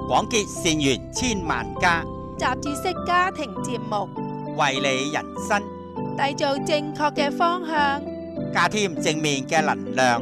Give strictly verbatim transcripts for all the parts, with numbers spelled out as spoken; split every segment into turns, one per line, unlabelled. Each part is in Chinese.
廣結善緣千萬家，
集住式家庭節目，
為你人生
締造正確嘅方向，
加添正面嘅能量。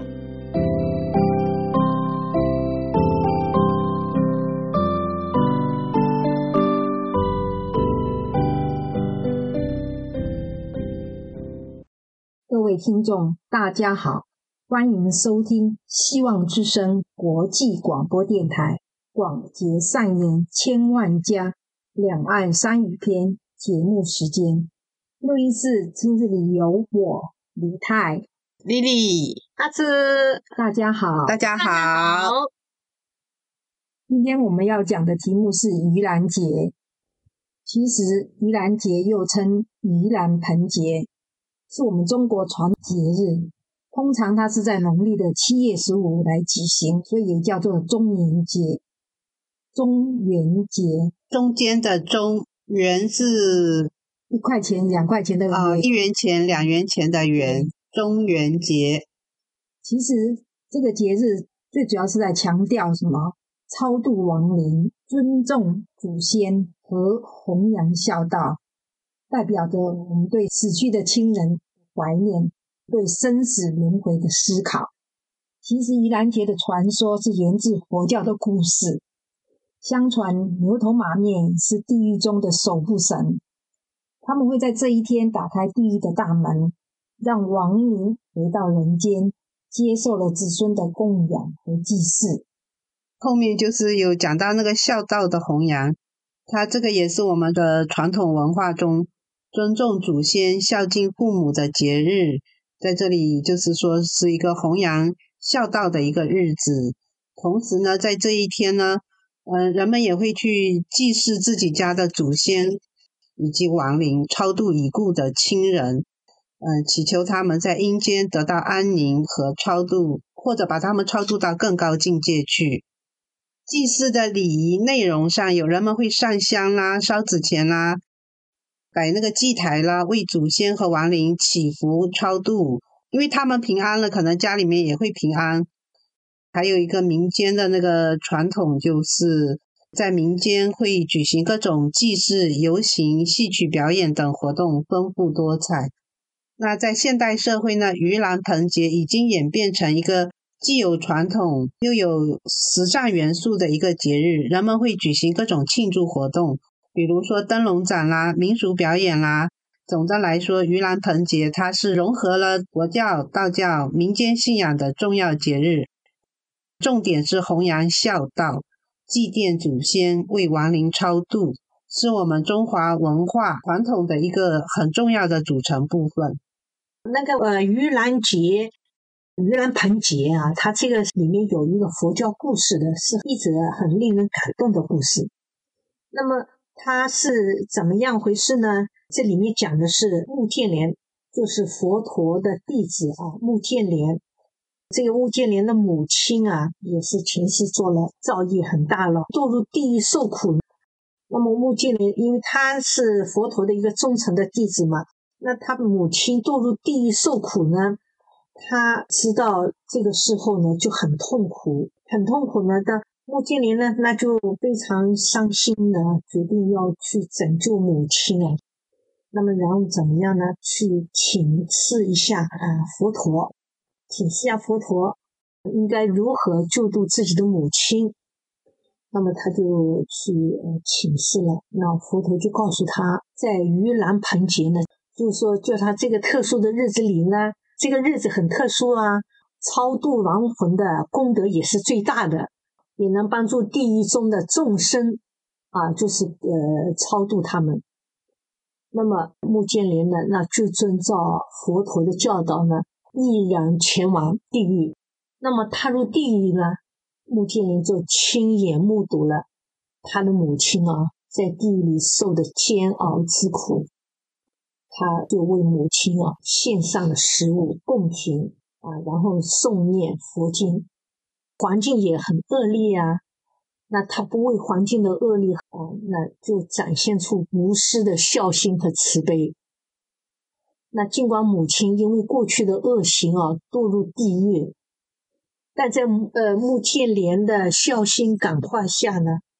各位聽眾大家好，歡迎收聽希望之聲國際廣播電台廣結善緣千萬家兩岸三語篇節目時間。錄音室今日裡有我李太、
麗麗、阿芝，
大家好，
大家好。
今天我們要講的題目是盂蘭節。其實盂蘭節又稱盂蘭盆節，是我們中國傳節日，通常它是在農曆的七月十五來舉行，所以也叫做中元節。中元節，
中間的中，元是
一塊錢、兩塊錢的元，
呃、一元錢、兩元錢的元，嗯、中元節。
其實這個節日最主要是在強調什麼？超度亡靈、尊重祖先和弘揚孝道，代表着我們對死去的親人懷念，對生死輪迴的思考。其實盂蘭節的傳說是源自佛教的故事。相傳牛頭馬面是地獄中的守護神，他們會在這一天打開地獄的大門，讓亡靈回到人間，接受了子孫的供養和祭祀。
後面就是有講到那個孝道的弘揚，它這個也是我們的傳統文化中尊重祖先、孝敬父母的節日，在這裡就是說是一個弘揚孝道的一個日子。同時呢，在這一天呢，呃，人們也會去祭祀自己家的祖先以及亡靈，超度已故的親人，呃，祈求他們在陰間得到安寧和超度，或者把他們超度到更高境界去。祭祀的禮儀內容上，有人們會上香啦、燒紙錢啦、擺那個祭台啦，為祖先和亡靈祈福超度，因為他們平安了，可能家裡面也會平安。還有一個民間的那個傳統，就是在民間會舉行各種祭祀、遊行、戲曲表演等活動，豐富多彩。那在現代社會呢，盂蘭盆節已經演變成一個既有傳統又有時尚元素的一個節日，人們會舉行各種慶祝活動，比如說燈籠展啦、民俗表演啦。總的來說，盂蘭盆節它是融合了佛教、道教、民間信仰的重要節日，重點是弘揚孝道、祭奠祖先、為亡靈超度，是我們中華文化傳統的一個很重要的組成部分。
那個呃，盂蘭節、盂蘭盆節啊，它這個裡面有一個佛教故事的，是一則很令人感動的故事。那麼它是怎麼樣回事呢？這裡面講的是目犍連，就是佛陀的弟子啊，目犍連。這個目犍連的母親啊，也是前世做了造業很大了，墮入地獄受苦。那麼目犍連因為他是佛陀的一個忠誠的弟子嘛，那他母親墮入地獄受苦呢，他知道這個時候呢就很痛苦，很痛苦呢，但目犍連呢那就非常傷心的決定要去拯救母親啊。那麼然後怎麼樣呢？去請示一下啊佛陀，請示一下佛陀應該如何救度自己的母親。那麼他就去呃請示了，那佛陀就告訴他，在盂蘭盆節呢，就是說就他這個特殊的日子裡呢，這個日子很特殊啊，超度亡魂的功德也是最大的，也能幫助地獄中的眾生啊，就是呃超度他們。那麼目犍連呢，那就遵照佛陀的教導呢，毅然前往地獄。那麼踏入地獄呢，目犍連就親眼目睹了他的母親啊，在地獄裡受的煎熬之苦。他就為母親啊獻上了食物供品啊，然後誦念佛經。環境也很惡劣啊，那他不為環境的惡劣啊，那就展現出無私的孝心和慈悲。那儘管母親因為過去的惡行啊墮入地獄，但在呃目犍連的孝心感化下呢，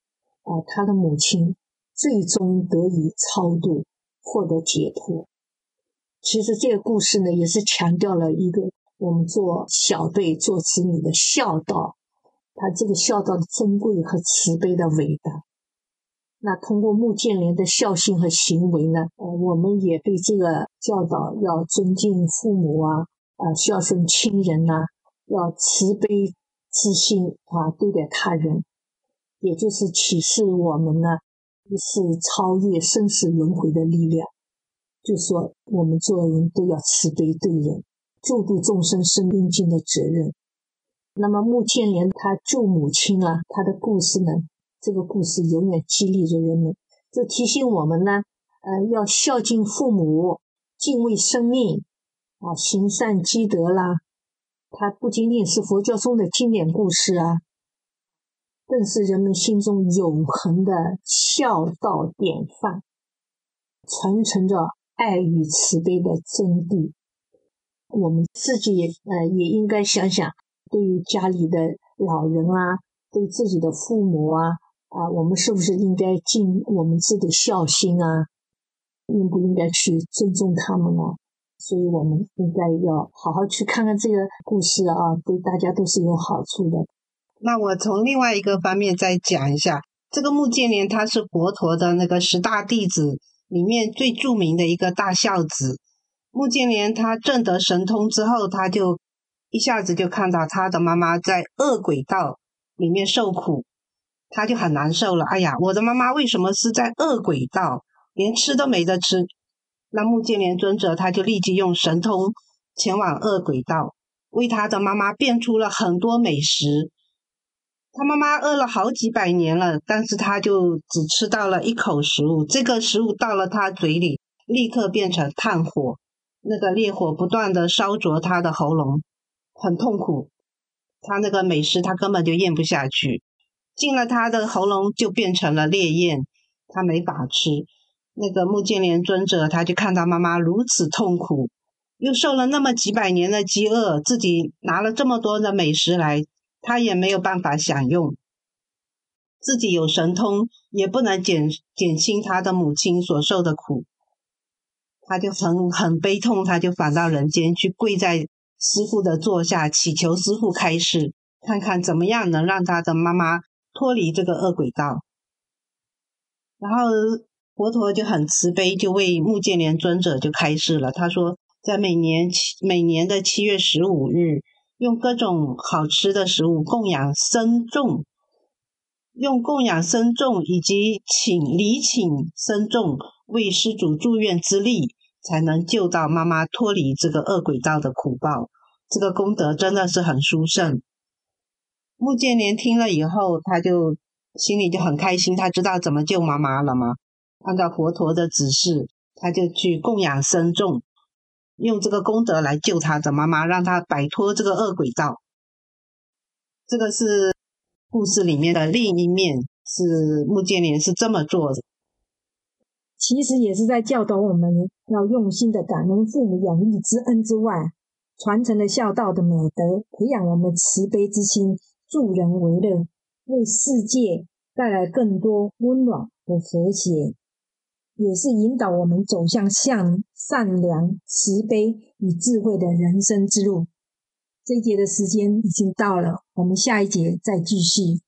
啊，他的母亲最终得以超度，获得解脱。其实这个故事呢，也是强调了一个我们做小辈、做子女的孝道，他这个孝道的珍贵和慈悲的伟大。那通过穆建连的孝心和行为呢，呃，我们也被这个教导要尊敬父母啊，啊、呃，孝顺亲人呐、啊，要慈悲之心啊，对待他人，也就是启示我们呢，是超越生死轮回的力量。就说我们做人都要慈悲对人，救度众生是应尽的责任。那么穆建连他救母亲啊，他的故事呢，这个故事永远激励着人们，就提醒我们呢，呃，要孝敬父母，敬畏生命啊，行善积德啦。它不仅仅是佛教中的经典故事啊，更是人们心中永恒的孝道典范，传承着爱与慈悲的真谛。我们自己呃也应该想想，对于家里的老人啊，对自己的父母啊，啊，我们是不是应该尽我们自己的孝心啊？应不应该去尊重他们啊？所以我们应该要好好去看看这个故事啊，对大家都是有好处的。
那我从另外一个方面再讲一下，这个穆建连他是佛陀的那个十大弟子里面最著名的一个大孝子。穆建连他证得神通之后，他就一下子就看到他的妈妈在恶鬼道里面受苦，他就很难受了。哎呀，我的妈妈为什么是在恶鬼道，连吃都没得吃？那穆建连尊者他就立即用神通前往恶鬼道，为他的妈妈变出了很多美食。他妈妈饿了好几百年了，但是他就只吃到了一口食物，这个食物到了他嘴里立刻变成炭火，那个烈火不断的烧灼他的喉咙，很痛苦。他那个美食他根本就咽不下去，进了他的喉咙就变成了烈焰，他没法吃。那个穆建连尊者他就看到妈妈如此痛苦，又受了那么几百年的饥饿，自己拿了这么多的美食来，他也没有办法享用，自己有神通也不能减减轻他的母亲所受的苦，他就很很悲痛，他就返到人间去跪在师父的座下，祈求师父开示，看看怎么样能让他的妈妈脱离这个恶鬼道。然后佛陀就很慈悲，就为穆建连尊者就开示了。他说，在每年每年的七月十五日，用各种好吃的食物供养僧众，用供养僧众以及请礼请僧众为施主祝愿之力，才能救到妈妈脱离这个恶鬼道的苦报。这个功德真的是很殊胜。穆建连听了以后，他就心里就很开心，他知道怎么救妈妈了嘛。按照佛陀的指示，他就去供养僧众，用这个功德来救他的妈妈，让他摆脱这个恶鬼道。这个是故事里面的另一面，是穆建连是这么做的。
其实也是在教导我们要用心的感恩父母养育之恩之外，传承了孝道的美德，培养我们慈悲之心，助人为乐，为世界带来更多温暖和和谐，也是引导我们走向向善良、慈悲与智慧的人生之路。这一节的时间已经到了，我们下一节再继续。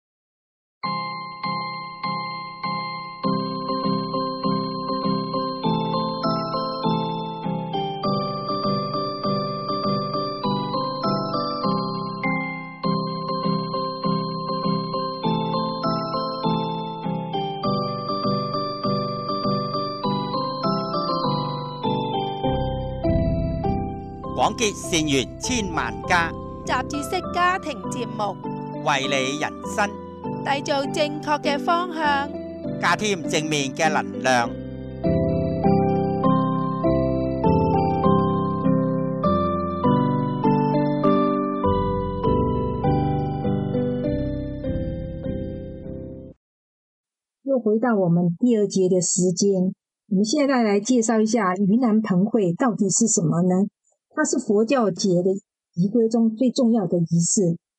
廣結善緣千萬家，
雜誌式家庭節目，
為你人生
締造正確嘅方向，
加添正面嘅能量。
又回到我们第二节的时间，我们现在来介绍一下盂兰盆会到底是什么呢？它是佛教节的仪规中最重要的仪式，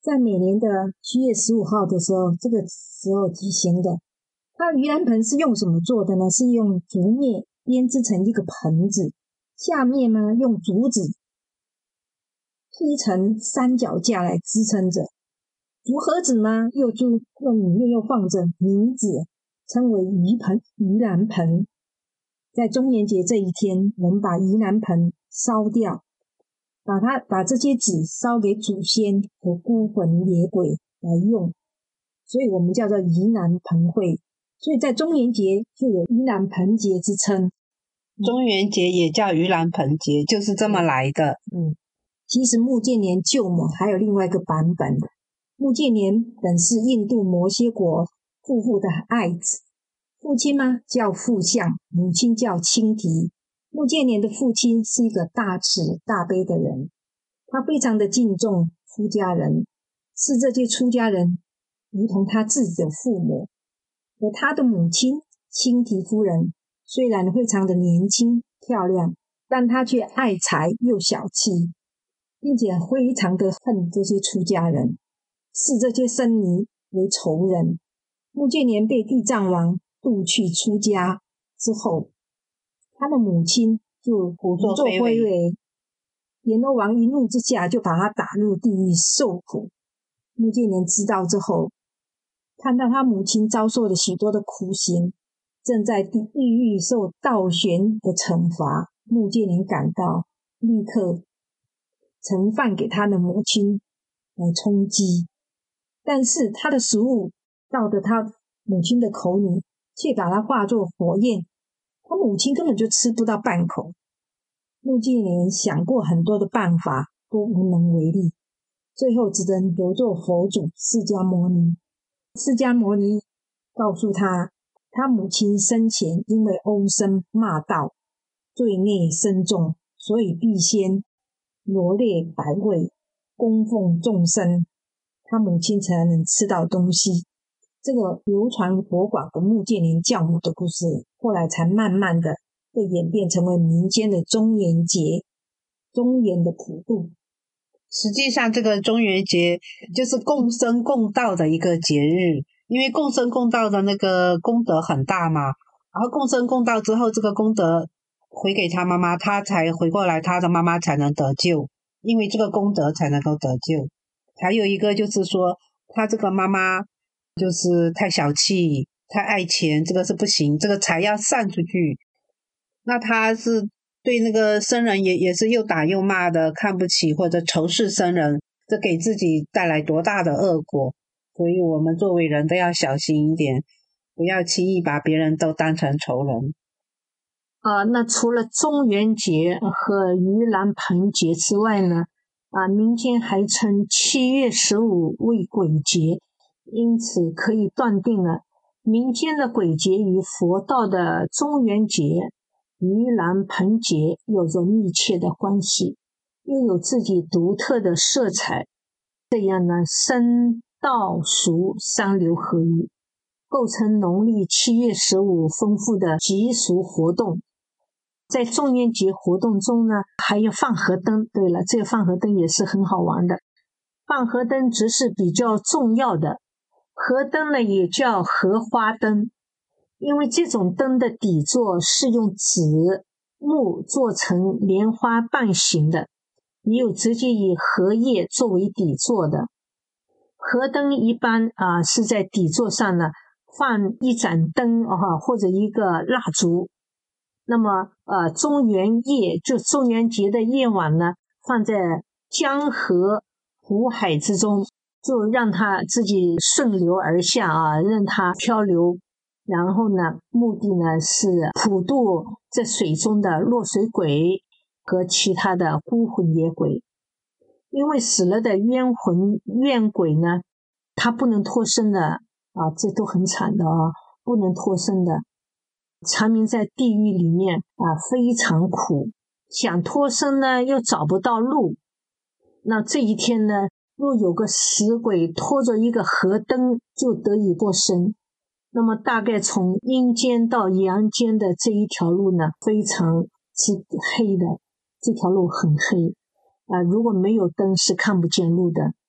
在每年的七月十五号的时候，这个时候举行的。它盂兰盆是用什么做的呢？是用竹篾编织成一个盆子，下面呢用竹子劈成三脚架来支撑着。竹盒子呢又就用里面又放着米纸，称为盂盆盂兰盆。在中元节这一天，我们把盂兰盆烧掉，把它把这些纸烧给祖先和孤魂野鬼来用，所以我们叫做盂兰盆会。所以在中元节就有盂兰盆节之称。
中元节也叫盂兰盆节，就是这么来的。
嗯，其实穆建连救母还有另外一个版本。穆建连本是印度摩羯国夫妇的爱子，父亲呢叫富相，母亲叫清提。穆建连的父亲是一个大慈大悲的人，他非常的敬重出家人，视这些出家人如同他自己的父母。而他的母亲清提夫人虽然非常的年轻漂亮，但她却爱财又小气，并且非常的恨这些出家人，视这些僧尼为仇人。穆建连被地藏王渡去出家之后，他的母亲就胡作非为，阎罗王一怒之下就把他打入地狱受苦。穆建连知道之后，看到他母亲遭受了许多的苦刑，正在地狱受倒悬的惩罚，穆建连感到立刻盛饭给他的母亲来充饥，但是他的食物到了他母亲的口里，却把它化作火焰，他母亲根本就吃不到半口。穆建连想过很多的办法，都无能为力，最后只能求助佛祖释迦牟尼。释迦牟尼告诉他，他母亲生前因为殴声骂道，罪孽深重，所以必先罗列百味，供奉众生，他母亲才能吃到东西。这个流传博广的穆建连教母的故事，后来才慢慢的被演变成为民间的中元节，中元的普渡。
实际上这个中元节就是共生共道的一个节日，因为共生共道的那个功德很大嘛，然后共生共道之后，这个功德回给他妈妈，他才回过来，他的妈妈才能得救，因为这个功德才能够得救。还有一个就是说，他这个妈妈就是太小气，太爱钱，这个是不行，这个财要散出去。那他是对那个僧人也也是又打又骂的，看不起或者仇视僧人，这给自己带来多大的恶果。所以我们作为人都要小心一点，不要轻易把别人都当成仇人。
啊，那除了中元节和盂兰盆节之外呢，啊，民间还称七月十五为鬼节，因此可以断定了民间的鬼节与佛道的中元节、盂兰盆节有着密切的关系，又有自己独特的色彩。这样呢，僧道俗三流合一，构成农历七月十五丰富的习俗活动。在中元节活动中呢，还有放河灯。对了，这个放河灯也是很好玩的。放河灯则是比较重要的，河灯呢也叫荷花灯，因为这种灯的底座是用纸木做成莲花瓣形的，也有直接以荷叶作为底座的。河灯一般啊、呃、是在底座上呢放一盏灯啊，或者一个蜡烛。那么呃中元夜，就中元节的夜晚呢，放在江河湖海之中，就让它自己顺流而下啊，任它漂流。然后呢，目的呢是普渡这水中的落水鬼和其他的孤魂野鬼。因为死了的冤魂怨鬼呢，他不能脱身的啊，这都很惨的啊，不能脱身的，长眠在地狱里面啊，非常苦，想脱身呢又找不到路。那这一天呢，若有个死鬼拖着一个河灯，就得以脱身。那么大概从阴间到阳间的这一条路呢，非常之黑的，这条路很黑啊、呃，如果没有灯是看不见路的，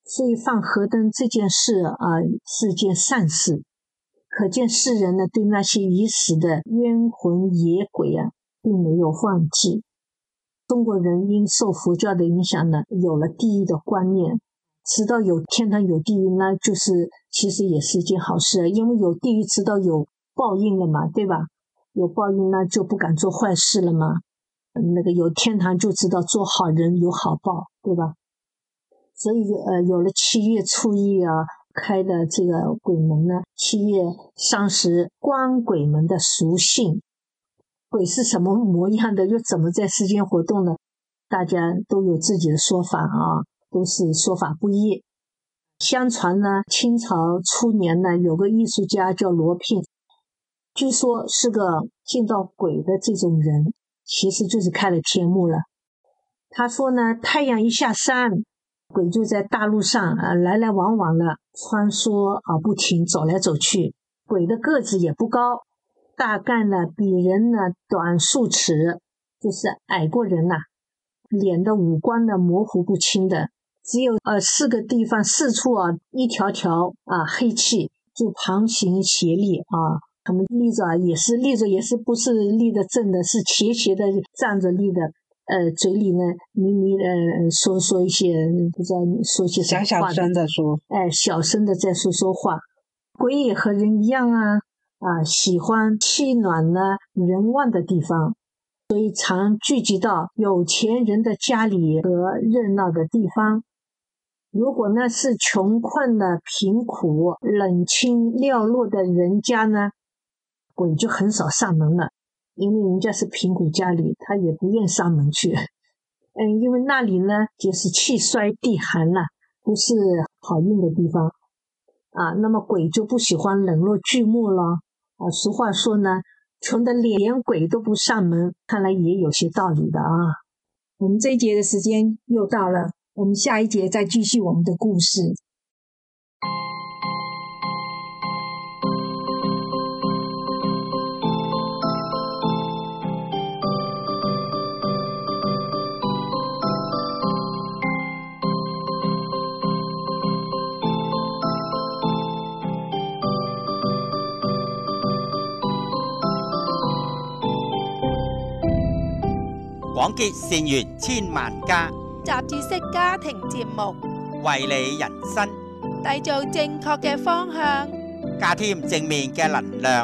所以放河灯这件事啊、呃、是件善事，可见世人呢对那些已死的冤魂野鬼啊并没有忘记。中国人因受佛教的影响呢，有了地狱的观念，知道有天堂有地狱，那就是其实也是一件好事，因为有地狱知道有报应了嘛，对吧？有报应那就不敢做坏事了嘛。那个有天堂就知道做好人有好报，对吧？所以呃，有了七月初一啊开的这个鬼门呢，七月伤时观鬼门的属性，鬼是什么模样的，又怎么在世间活动呢？大家都有自己的说法啊，都是说法不一。相传呢，清朝初年呢，有个艺术家叫罗聘，据说是个见到鬼的这种人，其实就是开了天目了。他说呢，太阳一下山，鬼就在大路上啊来来往往的穿梭啊不停，走来走去。鬼的个子也不高，大概呢比人呢短数尺，就是矮过人呐、啊。脸的五官呢模糊不清的，只有呃四个地方四处啊一条条啊黑气，就旁行斜立啊。他们立着也是立着，也是不是立的正的，是斜斜的站着立的。呃，嘴里呢，咪咪呃说说一些不知道说些什么话，
小小声的说，
哎，小声的在说说话。鬼也和人一样啊，啊，喜欢气暖呢人旺的地方，所以常聚集到有钱人的家里和热闹的地方。如果呢是穷困的、贫苦、冷清寥落的人家呢，鬼就很少上门了。因为人家是贫苦家里，他也不愿上门去。嗯，因为那里呢就是气衰地寒了，不是好运的地方啊。那么鬼就不喜欢冷落巨木了啊。俗话说呢，穷的连鬼都不上门，看来也有些道理的啊。
我们这一节的时间又到了，我们下一节再继续我们的故事。
廣結善緣千萬家，
雜誌式家庭節目，
為你人生
締造正確嘅方向。
加添正面嘅能量。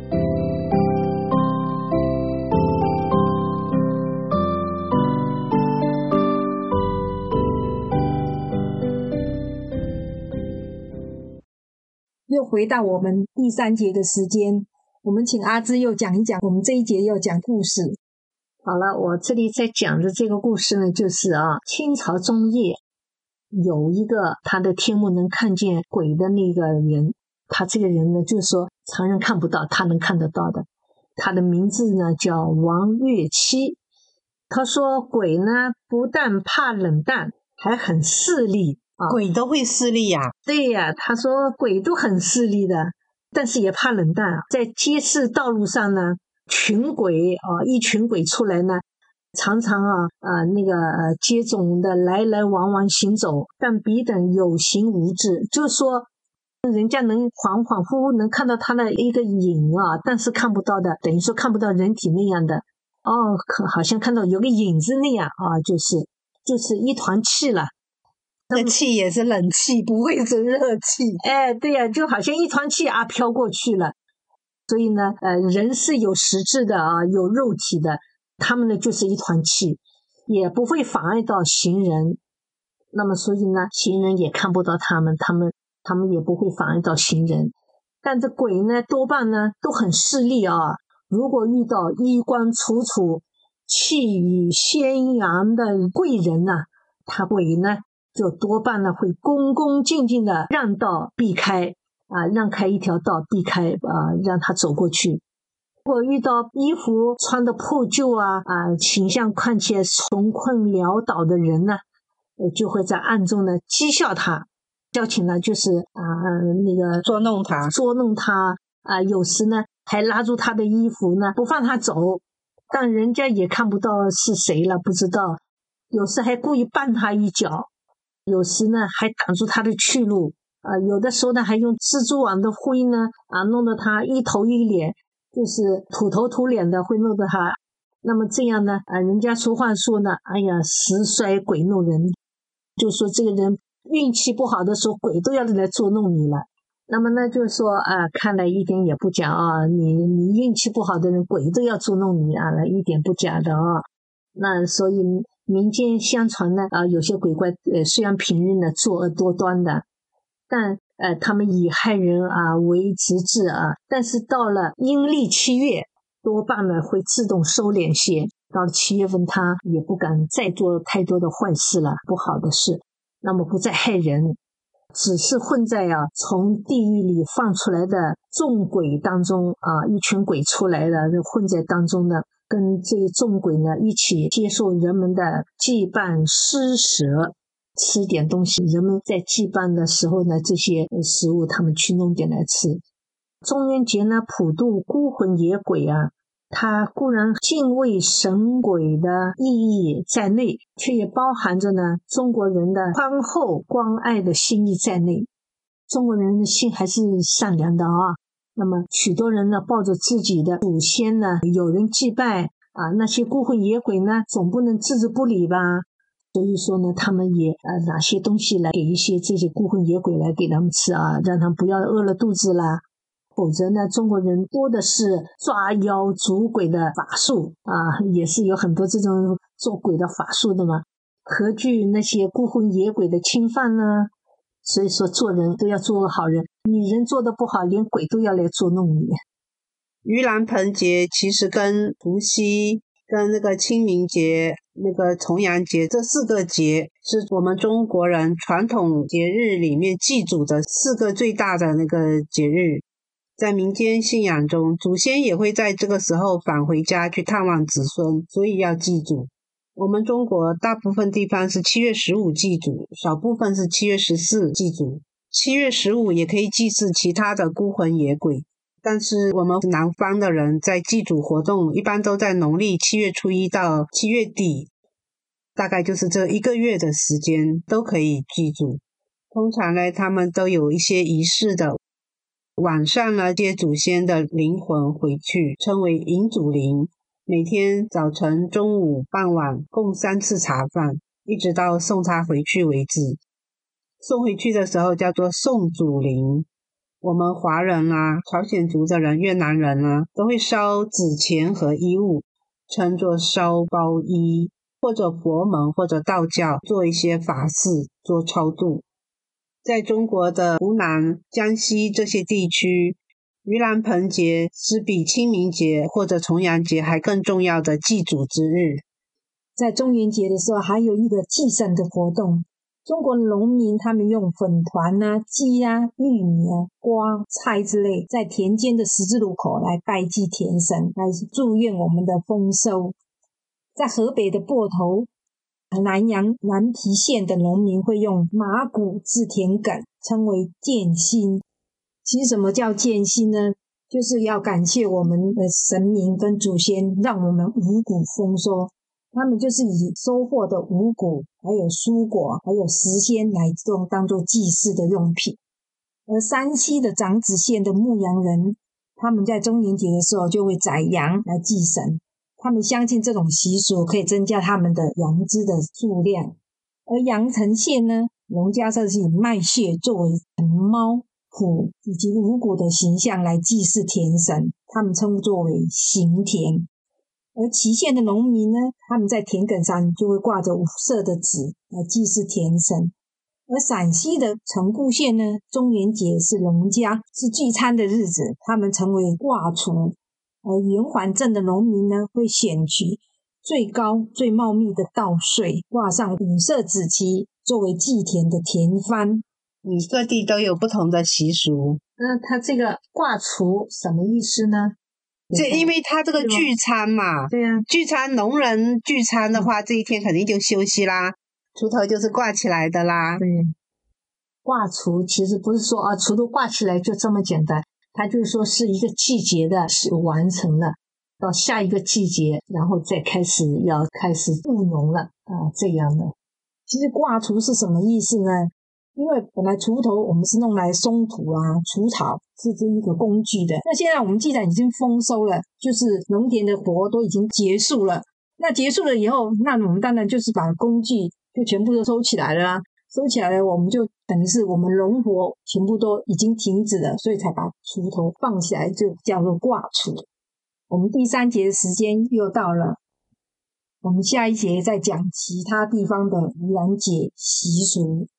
又回到我们第三节的时间，我们请阿芝又讲一讲我们这一节要讲故事。
好了，我这里在讲的这个故事呢，就是啊，清朝中叶有一个他的天目能看见鬼的那个人，他这个人呢，就是说常人看不到，他能看得到的。他的名字呢叫王月七。他说鬼呢不但怕冷淡，还很势利啊。
鬼都会势利呀、啊？
对呀、啊，他说鬼都很势利的，但是也怕冷淡啊。在街市道路上呢，群鬼啊，一群鬼出来呢，常常啊啊那个呃接踵的来来往往行走，但彼等有形无质，就是说人家能恍恍惚惚能看到他的一个影啊，但是看不到的，等于说看不到人体那样的哦，可好像看到有个影子那样啊，就是就是一团气了。
这气也是冷气，不会是热气。
哎，对呀、啊，就好像一团气啊飘过去了。所以呢，呃，人是有实质的啊，有肉体的，他们呢就是一团气，也不会妨碍到行人。那么所以呢，行人也看不到他们，他们他们也不会妨碍到行人。但这鬼呢，多半呢都很势利啊。如果遇到衣冠楚楚、气宇轩扬的贵人呢、啊，他鬼呢就多半呢会恭恭敬敬的让道避开啊，让开一条道避开啊，让他走过去。如果遇到衣服穿的破旧啊啊，形象看起来穷困潦倒的人呢，就会在暗中呢讥笑他，笑起呢就是啊那个
捉弄他，
捉弄他啊，有时呢还拉住他的衣服呢不放他走，但人家也看不到是谁了，不知道，有时还故意绊他一脚。 有时呢还挡住他的去路啊、呃，有的时候呢还用蜘蛛网的灰呢啊，弄得他一头一脸就是土头土脸的，会弄得他。那么这样呢啊，人家俗话说呢，哎呀，时衰鬼弄人，就说这个人运气不好的时候，鬼都要来捉弄你了。那么呢，就是说啊，看来一点也不假啊，你你运气不好的人，鬼都要捉弄你啊，一点不假的啊。那所以民间相传呢，啊，有些鬼怪呃虽然平日呢作恶多端的，但呃他们以害人啊为直至啊，但是到了阴历七月，多半呢会自动收敛些。到了七月份，他也不敢再做太多的坏事了，不好的事，那么不再害人。只是混在啊从地狱里放出来的众鬼当中啊，一群鬼出来了，混在当中呢，跟这个众鬼呢一起接受人们的祭拜施舍，吃点东西。人们在祭拜的时候呢，这些食物他们去弄点来吃。中元节呢，普渡孤魂野鬼啊，它固然敬畏神鬼的意义在内，却也包含着呢中国人的宽厚关爱的心意在内。中国人的心还是善良的啊。那么许多人呢抱着自己的祖先呢有人祭拜啊，那些孤魂野鬼呢总不能置之不理吧。所以说呢，他们也呃拿些东西来给一些这些孤魂野鬼来给他们吃啊，让他们不要饿了肚子啦。否则呢，中国人多的是抓妖捉鬼的法术啊，也是有很多这种做鬼的法术的嘛，何惧那些孤魂野鬼的侵犯呢？所以说做人都要做个好人，你人做得不好，连鬼都要来捉弄你。
盂兰盆节其实跟除夕、跟那个清明节、那个重阳节这四个节是我们中国人传统节日里面祭祖的四个最大的那个节日。在民间信仰中，祖先也会在这个时候返回家去探望子孙，所以要祭祖。我们中国大部分地方是七月十五祭祖，少部分是七月十四祭祖。七月十五也可以祭祀其他的孤魂野鬼，但是我们南方的人在祭祖活动一般都在农历七月初一到七月底，大概就是这一个月的时间都可以祭祖。通常呢，他们都有一些仪式的。晚上呢，接祖先的灵魂回去，称为迎祖灵。每天早晨、中午、傍晚共三次茶饭，一直到送他回去为止。送回去的时候叫做送祖灵。我们华人啊、朝鲜族的人、越南人啊，都会烧纸钱和衣物，称作烧包衣，或者佛门或者道教做一些法事，做超度。在中国的湖南、江西这些地区，盂兰盆节是比清明节或者重阳节还更重要的祭祖之日。
在中元节的时候，还有一个祭神的活动。中国农民他们用粉团啊、鸡啊、玉米啊、瓜、菜之类，在田间的十字路口来拜祭田神，来祝愿我们的丰收。在河北的埠头、南阳南皮县的农民会用麻谷制田埂，称为建新。其实什么叫建新呢？就是要感谢我们的神明跟祖先，让我们五谷丰收。他们就是以收获的五谷、还有蔬果、还有时鲜来做当做祭祀的用品。而山西的长子县的牧羊人，他们在中元节的时候就会宰羊来祭神。他们相信这种习俗可以增加他们的羊脂的数量。而阳城县呢，农家社是以麦穗作为猫、虎以及五谷的形象来祭祀田神，他们称作为行田。而祁县的农民呢，他们在田埂上就会挂着五色的纸来祭祀田神。而陕西的城固县呢，中元节是农家是聚餐的日子，他们称为挂厨。而圆环镇的农民呢，会选取最高最茂密的稻穗，挂上五色紫旗，作为祭田的田幡。
嗯，各地都有不同的习俗。
那他这个挂厨什么意思呢？
这因为他这个聚餐嘛，
对啊，
聚餐农人聚餐的话，这一天肯定就休息啦，锄头就是挂起来的啦。
对，挂锄其实不是说啊，锄头挂起来就这么简单，它就是说是一个季节的是完成了，到下一个季节，然后再开始要开始务农了啊，这样的。
其实挂除是什么意思呢？因为本来锄头我们是弄来松土啊、除草，是这一个工具的。那现在我们既然已经丰收了，就是农田的活都已经结束了，那结束了以后，那我们当然就是把工具就全部都收起来了啊。收起来了，我们就等于是我们农活全部都已经停止了，所以才把锄头放起来，就叫做挂锄。我们第三节的时间又到了，我们下一节再讲其他地方的盂兰节习俗。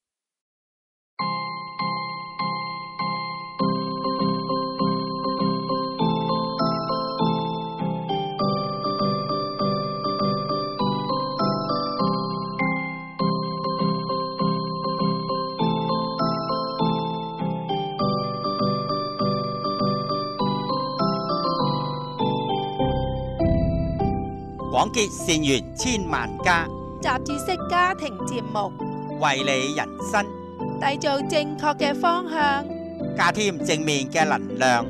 廣結善緣千萬家，
雜誌式家庭節目，
為你人生
締造正確嘅方向，
加添正面嘅能量。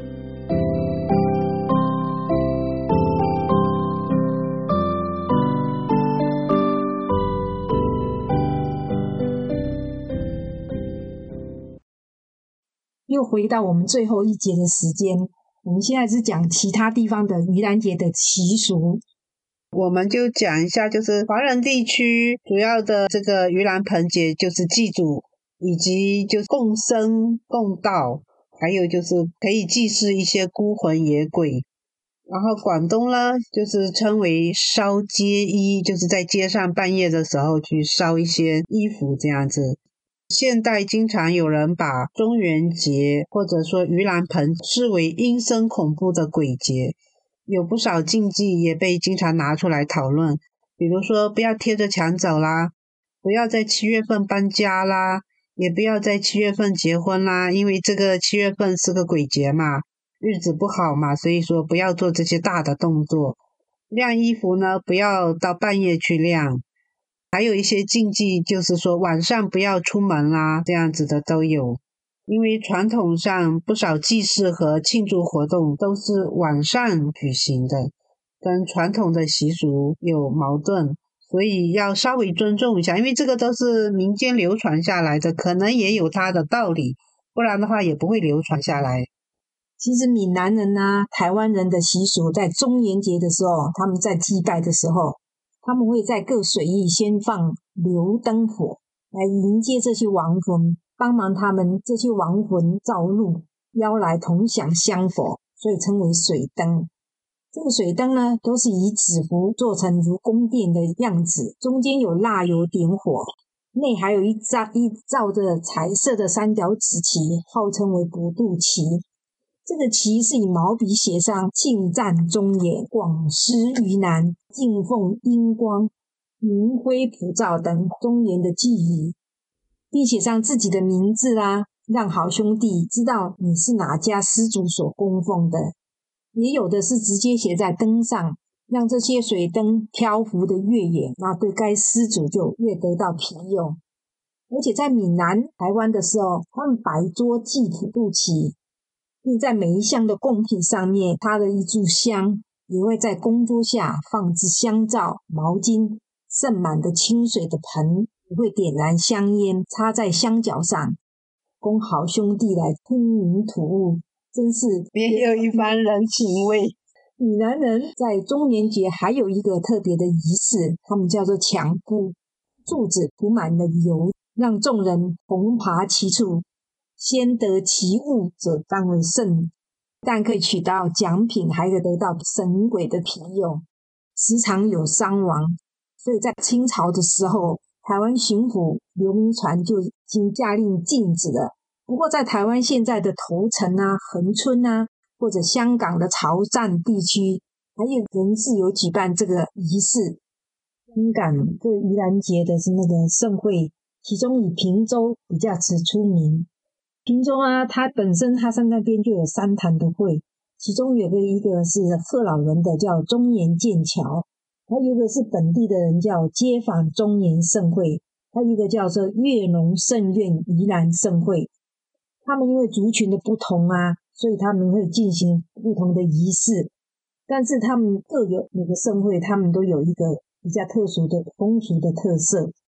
又回到我们最后一节的时间，我们现在是讲其他地方的盂兰节的习俗。
我们就讲一下，就是华人地区主要的这个盂兰盆节，就是祭祖以及就是共生共道，还有就是可以祭祀一些孤魂野鬼。然后广东呢，就是称为烧街衣，就是在街上半夜的时候去烧一些衣服这样子。现代经常有人把中元节或者说盂兰盆视为阴森恐怖的鬼节，有不少禁忌也被经常拿出来讨论，比如说不要贴着墙走啦，不要在七月份搬家啦，也不要在七月份结婚啦，因为这个七月份是个鬼节嘛，日子不好嘛，所以说不要做这些大的动作。晾衣服呢，不要到半夜去晾。还有一些禁忌，就是说晚上不要出门啦，这样子的都有。因为传统上不少祭祀和庆祝活动都是晚上举行的，跟传统的习俗有矛盾，所以要稍微尊重一下，因为这个都是民间流传下来的，可能也有它的道理，不然的话也不会流传下来。
其实闽南人啊、台湾人的习俗，在中元节的时候，他们在祭拜的时候，他们会在各水域先放流灯火，来迎接这些亡魂，帮忙他们这些亡魂造路，邀来同享香火，所以称为水灯。这个水灯呢，都是以纸糊做成如宫殿的样子，中间有蜡油点火，内还有一罩一罩着彩色的三角紫旗，号称为国度旗。这个旗是以毛笔写上庆赞中野、广施于南、敬奉阴光、明辉普照等中原的寄语，并写上自己的名字啦，让好兄弟知道你是哪家施主所供奉的。也有的是直接写在灯上，让这些水灯漂浮的越远，那对该施主就越得到庇佑。而且在闽南、台湾的时候，他们摆桌祭普渡旗，并在每一项的贡品上面插了一炷香，也会在供桌下放置香皂、毛巾、盛满的清水的盆，也会点燃香烟插在香脚上，供好兄弟来吞云吐雾，真是
别有一番人情味。
闽南人在中元节还有一个特别的仪式，他们叫做抢姑，柱子涂满了油，让众人同爬其处，先得其物者当为圣，但可以取到奖品，还可以得到神鬼的庇佑，时常有伤亡。所以在清朝的时候，台湾巡抚刘铭传就已经下令禁止了。不过在台湾现在的头城啊、恒春啊，或者香港的潮汕地区，还有人是有举办这个仪式。香港这盂兰节的是那个盛会，其中以平洲比较此出名。平洲啊，它本身它在那边就有三坛的会，其中有个一个是贺老人的叫中元剑桥，还有一个是本地的人叫街坊中年盛会，还有一个叫做月农圣愿盂兰盛会。他们因为族群的不同啊，所以他们会进行不同的仪式，但是他们各有每个盛会，他们都有一个比较特殊的风俗的特色。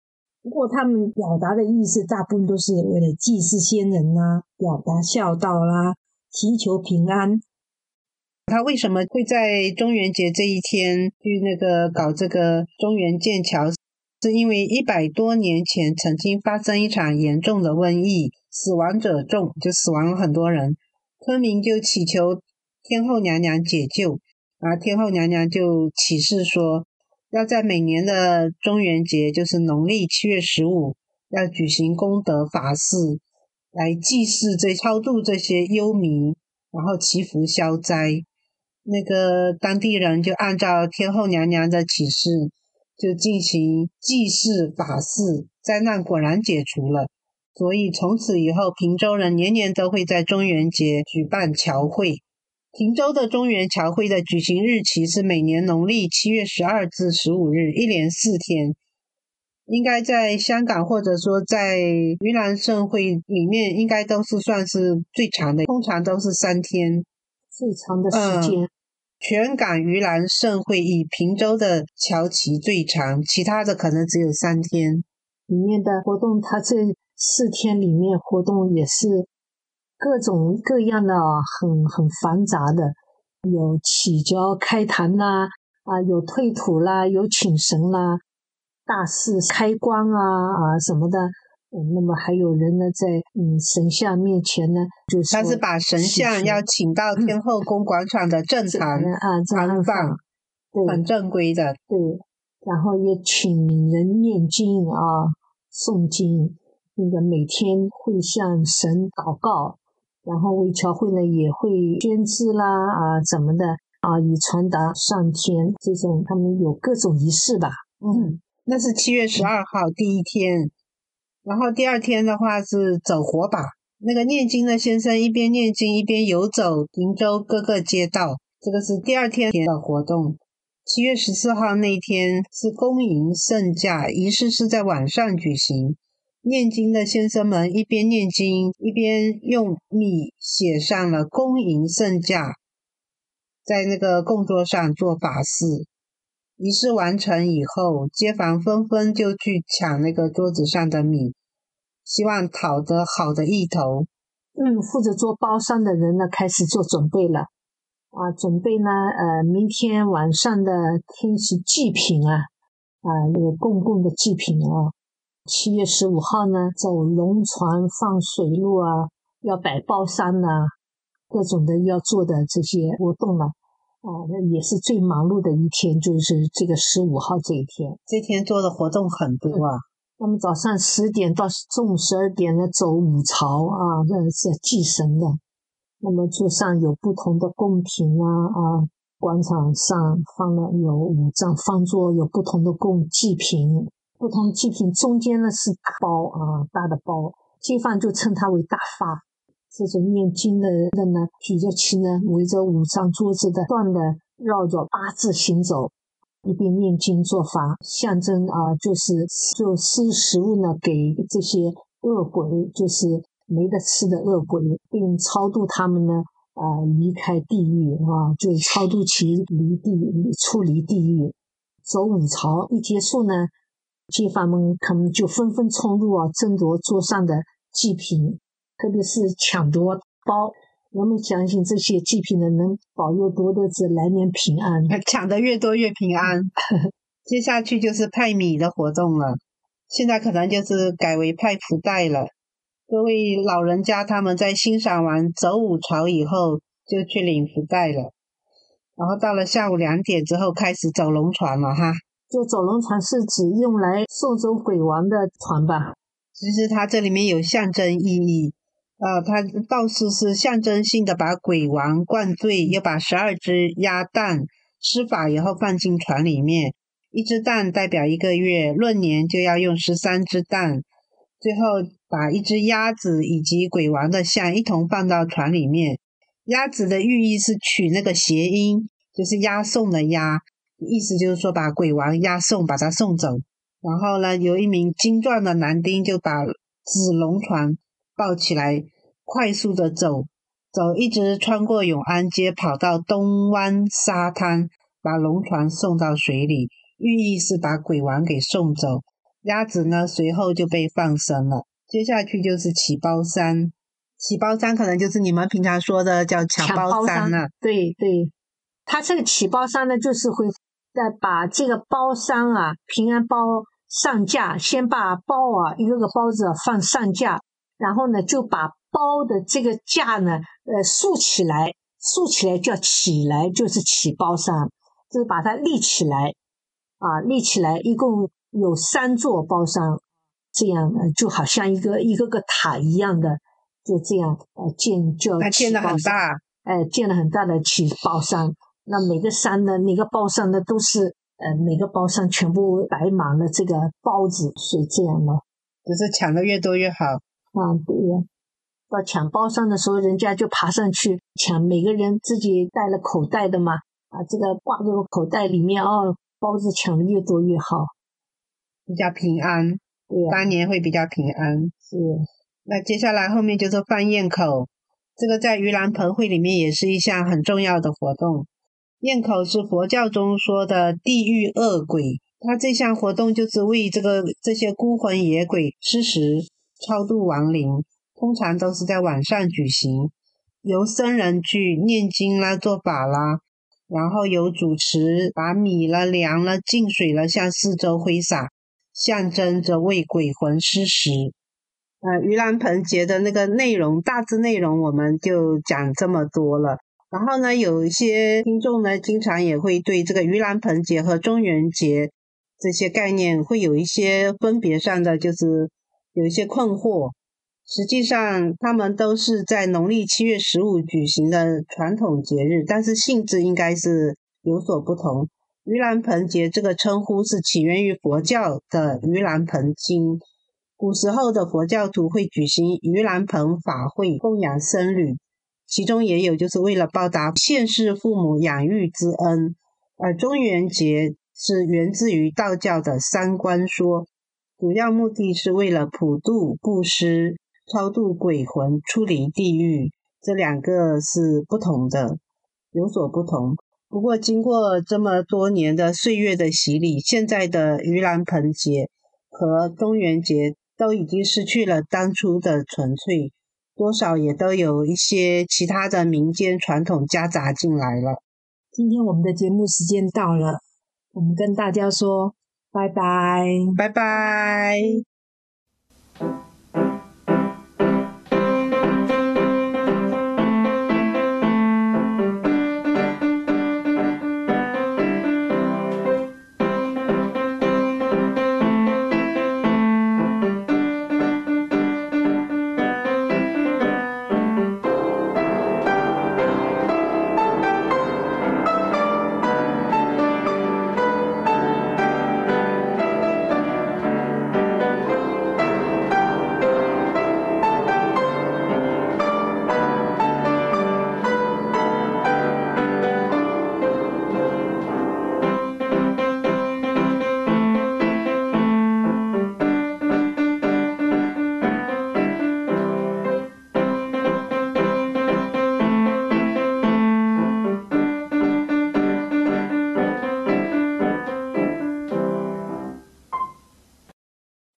不过他们表达的意思大部分都是为了祭祀先人啦、表达孝道啦、祈求平安。
他为什么会在中元节这一天去那个搞这个中元建桥？是因为一百多年前曾经发生一场严重的瘟疫，死亡者众，就死亡了很多人。村民就祈求天后娘娘解救，然后天后娘娘就启示说，要在每年的中元节，就是农历七月十五，要举行功德法事，来祭祀这超度这些幽冥，然后祈福消灾。那个当地人就按照天后娘娘的启示，就进行祭祀法事，灾难果然解除了。所以从此以后，平洲人年年都会在中元节举办桥会。平洲的中元桥会的举行日期是每年农历七月十二至十五日，一连四天。应该在香港或者说在盂兰盛会里面，应该都是算是最长的，通常都是三天。
最长的时间。
嗯全港盂兰盛会以平洲的桥期最长，其他的可能只有三天。
里面的活动，它这四天里面活动也是各种各样的啊，很很繁杂的，有起脚开坛啦，啊，有退土啦，有请神啦，大肆开光啊啊什么的。嗯、那么还有人呢，在嗯神像面前呢，就是
他是把神像要请到天后宫广场的正堂
啊，
安放，
对，
很正规的。
对，然后也请人念经啊，诵经，那个每天会向神祷告，然后为侨会呢也会捐资啦啊怎么的啊，以传达上天这种，他们有各种仪式吧。
嗯，那是七月十二号第一天。然后第二天的话是走火把，那个念经的先生一边念经一边游走平洲各个街道，这个是第二天的活动。七月十四号那天是恭迎圣驾，仪式是在晚上举行。念经的先生们一边念经一边用米写上了恭迎圣驾，在那个供桌上做法事。仪式完成以后，街坊纷纷就去抢那个桌子上的米，希望讨得好的意头。
嗯，负责做包山的人呢，开始做准备了。啊，准备呢，呃，明天晚上的天气祭品啊，啊，那个公共的祭品啊，七月十五号呢，走龙船、放水路啊，要摆包山呐、啊，各种的要做的这些活动了。啊，那也是最忙碌的一天，就是这个十五号这一天。
这天做的活动很多啊。
那么早上十点到中午十二点呢，走五朝啊，那是祭神的。那么桌上有不同的贡品啊啊，广场上放了有五张方桌，有不同的贡祭品，不同祭品中间呢是大包啊，大的包，街坊就称它为大发。这种念经的人呢，举着旗呢，围着五张桌子的转的，绕着八字行走，一边念经做法，象征啊，就是就施食物呢给这些恶鬼，就是没得吃的恶鬼，并超度他们呢，啊、呃，离开地狱啊，就是超度其离地出离地狱。走五朝一结束呢，街坊们可能就纷纷冲入啊，争夺桌上的祭品。特别是抢夺包，我们相信这些祭品呢能保佑多的是来年平安，
抢得越多越平安。接下去就是派米的活动了，现在可能就是改为派福袋了。各位老人家他们在欣赏完走五朝以后，就去领福袋了。然后到了下午两点之后开始走龙船了哈。
就走龙船是指用来送走鬼王的船吧？
其实它这里面有象征意义。呃，他道士是象征性的把鬼王灌醉，又把十二只鸭蛋施法以后放进船里面，一只蛋代表一个月，闰年就要用十三只蛋，最后把一只鸭子以及鬼王的像一同放到船里面。鸭子的寓意是取那个谐音，就是押送的押，意思就是说把鬼王押送，把他送走。然后呢，有一名精壮的男丁就把紫龙船抱起来，快速的走走，一直穿过永安街，跑到东湾沙滩，把龙船送到水里，寓意是把鬼王给送走。 鸭子呢随后就被放生了。接下去就是起包山，起包山可能就是你们平常说的叫抢包山了。
对对，他这个起包山呢，就是会再把这个包山啊，平安包上架，先把包啊一个个包子放上架，然后呢就把包的这个架呢，呃竖起来，竖起来叫起来，就是起包山，就是把它立起来啊，立起来，一共有三座包山，这样呃就好像一个一个个塔一样的，就这样呃建就
它建得很大，
哎、呃，建了很大的起包山。那每个山的每个包山的都是呃每个包山全部摆满了这个包子，所以这样咯。
就是抢的越多越好。
啊，对呀。到抢包山的时候，人家就爬上去抢，每个人自己带了口袋的嘛，啊，这个挂入口袋里面哦，包子抢的越多越好，
比较平安。
对呀、啊，
当年会比较平安。
是。
那接下来后面就是放焰口，这个在盂兰盆会里面也是一项很重要的活动。焰口是佛教中说的地狱恶鬼，它这项活动就是为这个这些孤魂野鬼施食超度亡灵，通常都是在晚上举行，由僧人去念经啦、做法啦，然后有主持把米了、粮了、净水了向四周挥洒，象征着为鬼魂施食。呃，盂兰盆节的那个内容，大致内容我们就讲这么多了。然后呢，有一些听众呢，经常也会对这个盂兰盆节和中元节这些概念会有一些分别上的，就是有一些困惑。实际上，他们都是在农历七月十五举行的传统节日，但是性质应该是有所不同。盂兰盆节这个称呼是起源于佛教的盂兰盆经，古时候的佛教徒会举行盂兰盆法会，供养僧侣。其中也有就是为了报答现世父母养育之恩，而中元节是源自于道教的三观说，主要目的是为了普度、布施、超度鬼魂出离地狱，这两个是不同的，有所不同。不过经过这么多年的岁月的洗礼，现在的盂兰盆节和中元节都已经失去了当初的纯粹，多少也都有一些其他的民间传统夹杂进来了。
今天我们的节目时间到了，我们跟大家说拜拜，
拜拜。